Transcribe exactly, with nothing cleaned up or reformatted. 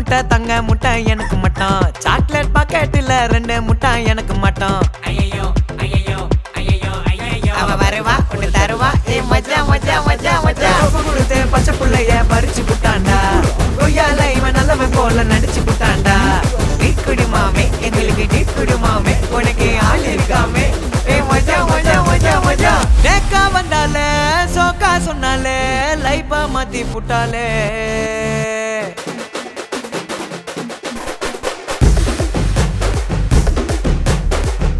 முட்டை தங்க முட்டை எனக்கு மட்டும் சாக்லேட் பாக்கெட்டில் ரெண்டு முட்டை எனக்கு மட்டும் ஐயோ ஐயோ ஐயோ ஐயோ அவ வருவா ஒண்ணு தருவா ஏ மஜா மஜா மஜா மஜா கொடுத்து பச்சை புள்ளைய பறிச்சு புட்டாண்டா கொய்யால இவன் நல்லவன் போல நடிச்சு புட்டாண்டா டீக்குடி மாமே எங்களுக்கு டீக்குடி மாமே உனக்கு ஆள் இருக்காமே ஏ மஜா மஜா மஜா மஜா நேக்கா வந்தாலே சோக்கா சொன்னாலே லைஃபா மாத்தி புட்டாலே